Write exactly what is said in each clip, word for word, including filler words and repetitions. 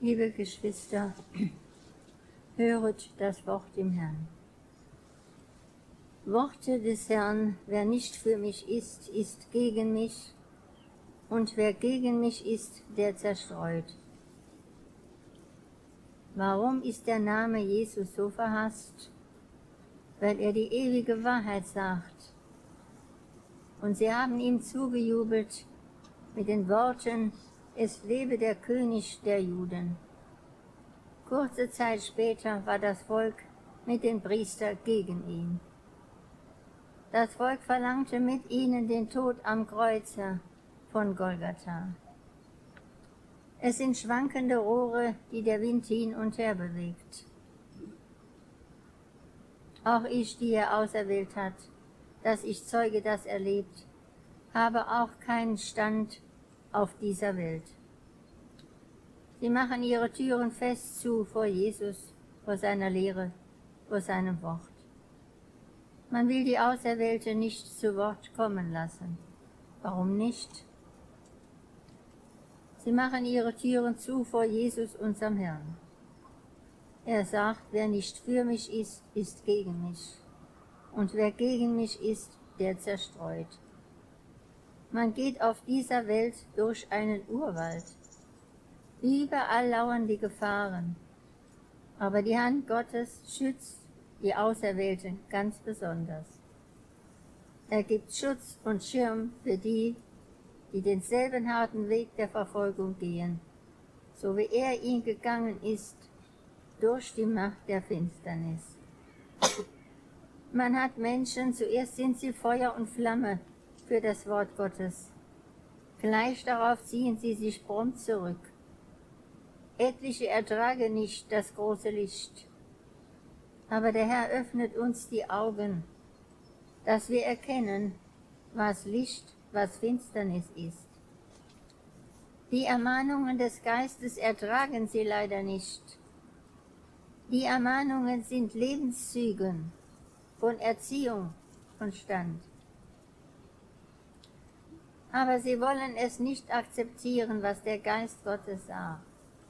Liebe Geschwister, höret das Wort im Herrn. Worte des Herrn, wer nicht für mich ist, ist gegen mich, und wer gegen mich ist, der zerstreut. Warum ist der Name Jesus so verhasst? Weil er die ewige Wahrheit sagt. Und sie haben ihm zugejubelt mit den Worten, es lebe der König der Juden. Kurze Zeit später war das Volk mit den Priestern gegen ihn. Das Volk verlangte mit ihnen den Tod am Kreuze von Golgatha. Es sind schwankende Rohre, die der Wind hin und her bewegt. Auch ich, die er auserwählt hat, dass ich Zeuge das erlebt, habe auch keinen Stand auf dieser Welt. Sie machen ihre Türen fest zu vor Jesus, vor seiner Lehre, vor seinem Wort. Man will die Auserwählte nicht zu Wort kommen lassen. Warum nicht? Sie machen ihre Türen zu vor Jesus, unserem Herrn. Er sagt, wer nicht für mich ist, ist gegen mich. Und wer gegen mich ist, der zerstreut. Man geht auf dieser Welt durch einen Urwald. Überall lauern die Gefahren. Aber die Hand Gottes schützt die Auserwählten ganz besonders. Er gibt Schutz und Schirm für die, die denselben harten Weg der Verfolgung gehen, so wie er ihn gegangen ist, durch die Macht der Finsternis. Man hat Menschen, zuerst sind sie Feuer und Flamme für das Wort Gottes. Gleich darauf ziehen sie sich prompt zurück. Etliche ertragen nicht das große Licht. Aber der Herr öffnet uns die Augen, dass wir erkennen, was Licht, was Finsternis ist. Die Ermahnungen des Geistes ertragen sie leider nicht. Die Ermahnungen sind Lebenszüge von Erziehung und Stand. Aber sie wollen es nicht akzeptieren, was der Geist Gottes sagt.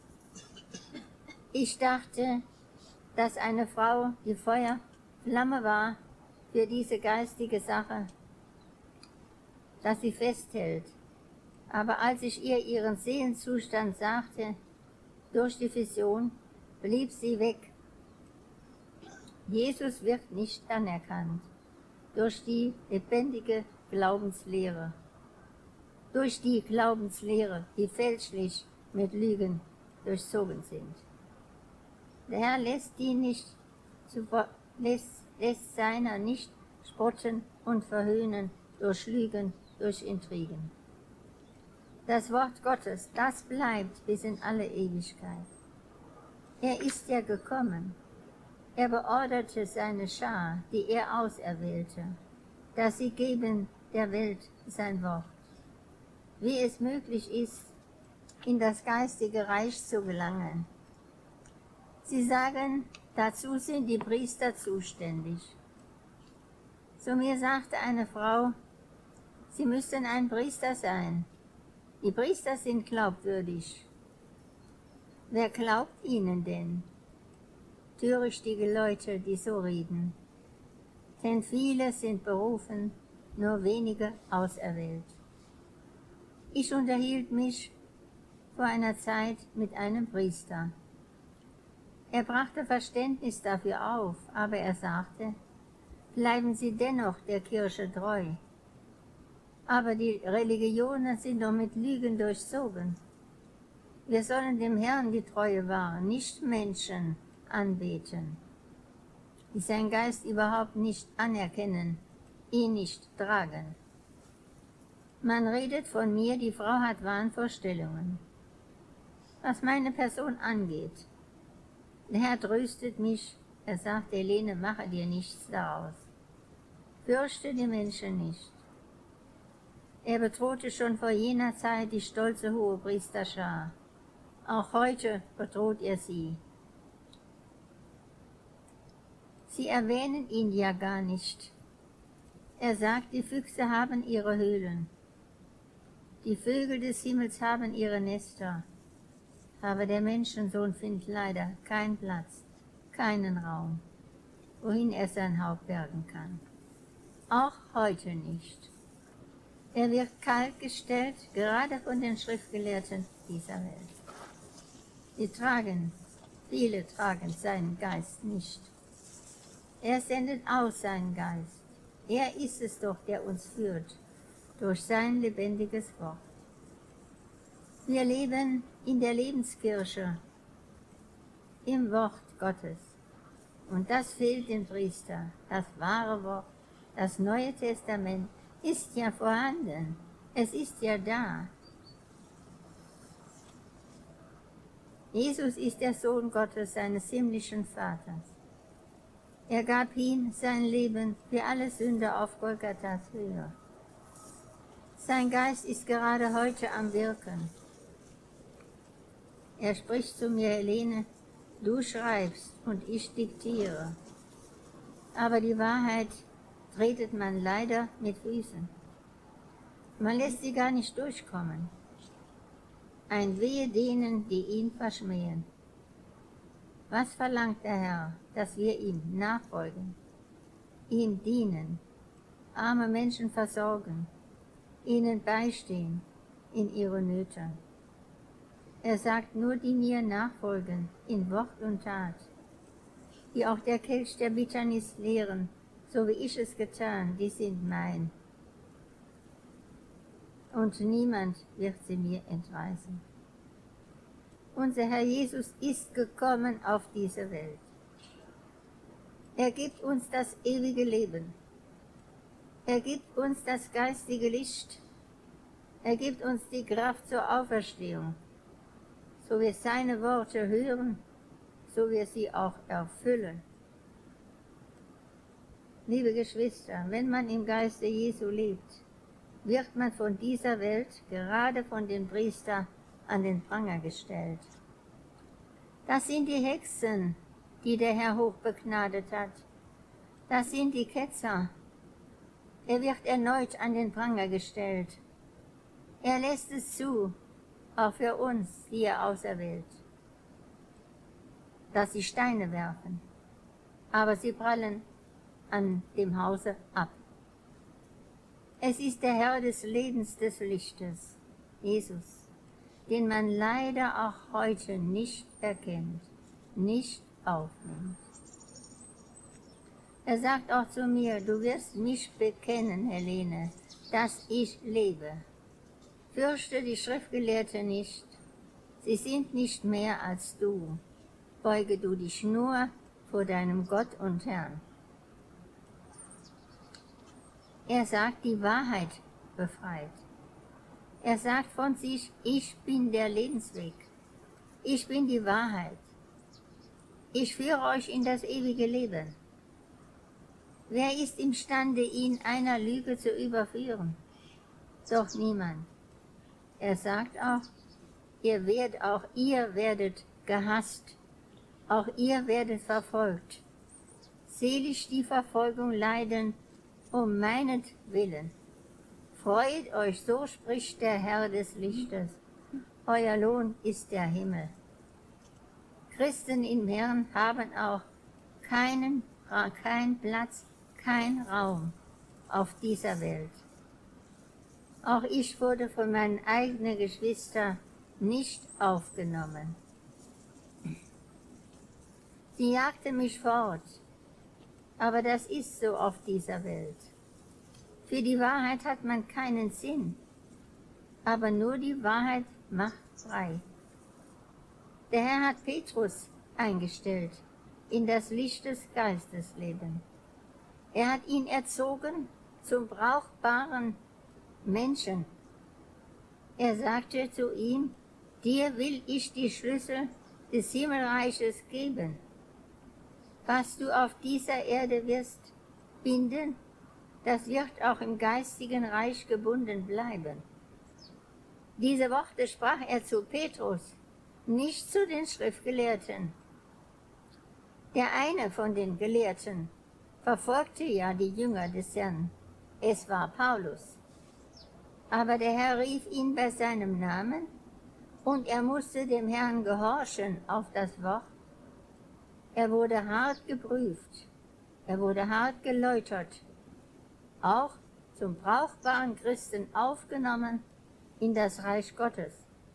Ich dachte, dass eine Frau, die Feuerflamme war für diese geistige Sache, dass sie festhält. Aber als ich ihr ihren Seelenzustand sagte, durch die Vision, blieb sie weg. Jesus wird nicht anerkannt durch die lebendige Glaubenslehre, durch die Glaubenslehre, die fälschlich mit Lügen durchzogen sind. Der Herr lässt die nicht, lässt, lässt seiner nicht spotten und verhöhnen durch Lügen, durch Intrigen. Das Wort Gottes, das bleibt bis in alle Ewigkeit. Er ist ja gekommen. Er beorderte seine Schar, die er auserwählte, dass sie geben der Welt sein Wort. Wie es möglich ist, in das geistige Reich zu gelangen. Sie sagen, dazu sind die Priester zuständig. Zu mir sagte eine Frau, sie müssten ein Priester sein. Die Priester sind glaubwürdig. Wer glaubt ihnen denn? Törichtige Leute, die so reden. Denn viele sind berufen, nur wenige auserwählt. Ich unterhielt mich vor einer Zeit mit einem Priester. Er brachte Verständnis dafür auf, aber er sagte, bleiben Sie dennoch der Kirche treu. Aber die Religionen sind doch mit Lügen durchzogen. Wir sollen dem Herrn die Treue wahren, nicht Menschen anbeten, die sein Geist überhaupt nicht anerkennen, ihn nicht tragen. Man redet von mir, die Frau hat Wahnvorstellungen. Was meine Person angeht, der Herr tröstet mich, er sagt, Helene, mache dir nichts daraus. Fürchte die Menschen nicht. Er bedrohte schon vor jener Zeit die stolze Hohepriesterschar. Auch heute bedroht er sie. Sie erwähnen ihn ja gar nicht. Er sagt, die Füchse haben ihre Höhlen. Die Vögel des Himmels haben ihre Nester. aber der Menschensohn findet leider keinen Platz, keinen Raum, wohin er sein Haupt bergen kann. Auch heute nicht. Er wird kalt gestellt, gerade von den Schriftgelehrten dieser Welt. Sie tragen, viele tragen seinen Geist nicht. Er sendet aus seinen Geist. Er ist es doch, der uns führt durch sein lebendiges Wort. Wir leben in der Lebenskirche, im Wort Gottes. Und das fehlt dem Priester. Das wahre Wort, das Neue Testament ist ja vorhanden. Es ist ja da. Jesus ist der Sohn Gottes, seines himmlischen Vaters. Er gab hin sein Leben für alle Sünder auf Golgatha's Höhe. Sein Geist ist gerade heute am Wirken. Er spricht zu mir, Helene, du schreibst und ich diktiere. Aber die Wahrheit tretet man leider mit Füßen. Man lässt sie gar nicht durchkommen. Ein Wehe denen, die ihn verschmähen. Was verlangt der Herr, dass wir ihm nachfolgen, ihm dienen, arme Menschen versorgen, ihnen beistehen in ihre Nöte? Er sagt, nur die mir nachfolgen in Wort und Tat, die auch der Kelch der Bitternis lehren, so wie ich es getan, die sind mein. Und niemand wird sie mir entreißen. Unser Herr Jesus ist gekommen auf diese Welt. Er gibt uns das ewige Leben. Er gibt uns das geistige Licht. Er gibt uns die Kraft zur Auferstehung. So wir seine Worte hören, so wir sie auch erfüllen. Liebe Geschwister, wenn man im Geiste Jesu lebt, wird man von dieser Welt, gerade von den Priestern, an den Pranger gestellt. Das sind die Hexen, die der Herr hochbegnadet hat. Das sind die Ketzer. Er wird erneut an den Pranger gestellt. Er lässt es zu, auch für uns, die er auserwählt, dass sie Steine werfen, aber sie prallen an dem Hause ab. Es ist der Herr des Lebens, des Lichtes, Jesus, den man leider auch heute nicht erkennt, nicht aufnimmt. Er sagt auch zu mir, du wirst mich bekennen, Helene, dass ich lebe. Fürchte die Schriftgelehrten nicht, sie sind nicht mehr als du. Beuge du dich nur vor deinem Gott und Herrn. Er sagt, die Wahrheit befreit. Er sagt von sich, ich bin der Lebensweg. Ich bin die Wahrheit. Ich führe euch in das ewige Leben. Wer ist imstande, ihn einer Lüge zu überführen? Doch niemand. Er sagt auch, ihr werdet, auch ihr werdet gehasst, auch ihr werdet verfolgt. Selig die Verfolgung leiden, um meinetwillen. Freut euch, so spricht der Herr des Lichtes. Euer Lohn ist der Himmel. Christen im Herrn haben auch keinen, keinen Platz, keinen Raum auf dieser Welt. Auch ich wurde von meinen eigenen Geschwistern nicht aufgenommen. Sie jagten mich fort, aber das ist so auf dieser Welt. Für die Wahrheit hat man keinen Sinn, aber nur die Wahrheit macht frei. Der Herr hat Petrus eingestellt in das Licht des Geistes leben. Er hat ihn erzogen zum brauchbaren Menschen. Er sagte zu ihm, dir will ich die Schlüssel des Himmelreiches geben. Was du auf dieser Erde wirst binden, das wird auch im geistigen Reich gebunden bleiben. Diese Worte sprach er zu Petrus, nicht zu den Schriftgelehrten. Der eine von den Gelehrten verfolgte ja die Jünger des Herrn. Es war Paulus. Aber der Herr rief ihn bei seinem Namen und er musste dem Herrn gehorchen auf das Wort. Er wurde hart geprüft, er wurde hart geläutert, auch zum brauchbaren Christen aufgenommen in das Reich Gottes.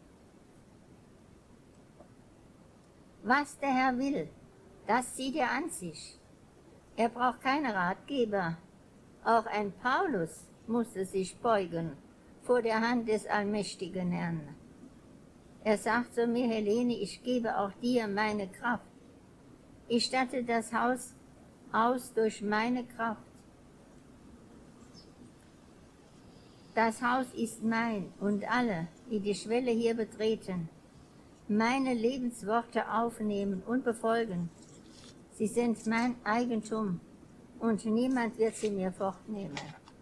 Was der Herr will, das zieht er an sich. Er braucht keine Ratgeber. Auch ein Paulus musste sich beugen vor der Hand des allmächtigen Herrn. Er sagt zu mir, Helene, ich gebe auch dir meine Kraft. Ich statte das Haus aus durch meine Kraft. Das Haus ist mein und alle, die die Schwelle hier betreten, meine Lebensworte aufnehmen und befolgen. Sie sind mein Eigentum und niemand wird sie mir fortnehmen.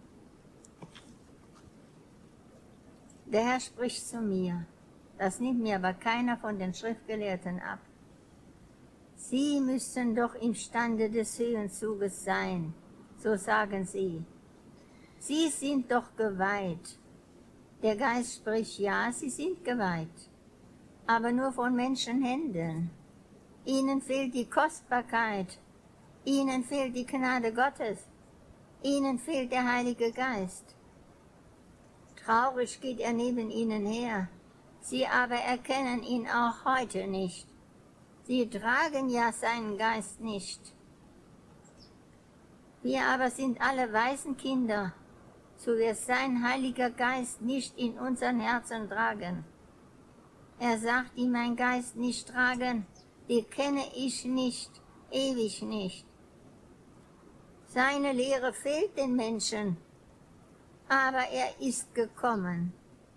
Der Herr spricht zu mir, das nimmt mir aber keiner von den Schriftgelehrten ab. Sie müssten doch imstande des Höhenzuges sein, so sagen sie. Sie sind doch geweiht. Der Geist spricht, ja, sie sind geweiht, aber nur von Menschenhänden. Ihnen fehlt die Kostbarkeit, ihnen fehlt die Gnade Gottes, ihnen fehlt der Heilige Geist. Traurig geht er neben ihnen her, sie aber erkennen ihn auch heute nicht. Sie tragen ja seinen Geist nicht. Wir aber sind alle Waisenkinder, so wird sein Heiliger Geist nicht in unseren Herzen tragen. Er sagt, die mein Geist nicht tragen, die kenne ich nicht, ewig nicht. Seine Lehre fehlt den Menschen, aber er ist gekommen,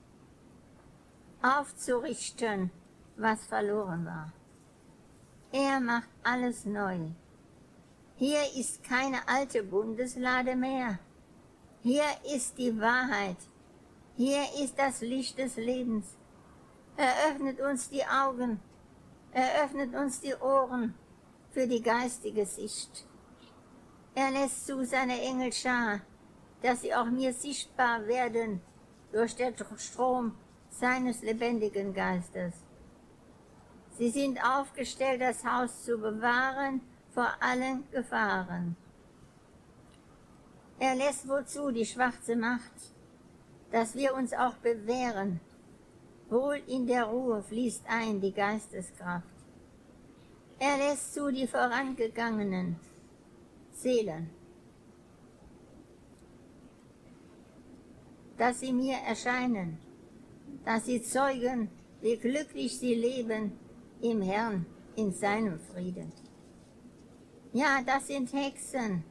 aufzurichten, was verloren war. Er macht alles neu. Hier ist keine alte Bundeslade mehr. Hier ist die Wahrheit. Hier ist das Licht des Lebens. Er öffnet uns die Augen. Er öffnet uns die Ohren für die geistige Sicht. Er lässt zu seine Engelschar, dass sie auch mir sichtbar werden durch den Strom seines lebendigen Geistes. Sie sind aufgestellt, das Haus zu bewahren vor allen Gefahren. Er lässt wozu die schwarze Macht, dass wir uns auch bewähren. Wohl in der Ruhe fließt ein die Geisteskraft. Er lässt zu die vorangegangenen Seelen, dass sie mir erscheinen, dass sie zeugen, wie glücklich sie leben im Herrn, in seinem Frieden. Ja, das sind Hexen,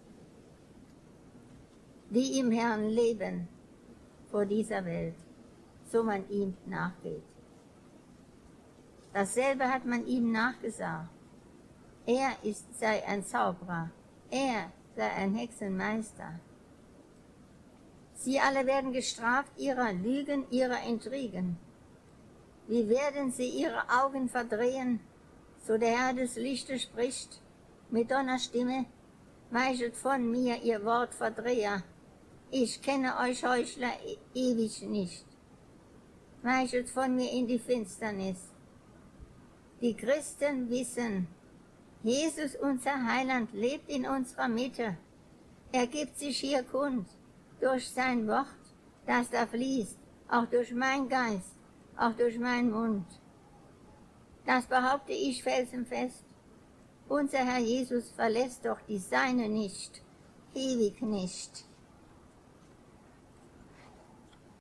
die im Herrn leben vor dieser Welt, so man ihm nachgeht. Dasselbe hat man ihm nachgesagt. Er ist, sei ein Zauberer, er sei ein Hexenmeister. Sie alle werden gestraft ihrer Lügen, ihrer Intrigen. Wie werden sie ihre Augen verdrehen, so der Herr des Lichtes spricht mit Donnerstimme, weichet von mir, ihr Wortverdreher, ich kenne euch Heuchler ewig nicht. Weichet von mir in die Finsternis. Die Christen wissen, Jesus, unser Heiland, lebt in unserer Mitte. Er gibt sich hier kund durch sein Wort, das da fließt, auch durch mein Geist, auch durch meinen Mund. Das behaupte ich felsenfest. Unser Herr Jesus verlässt doch die Seine nicht, ewig nicht.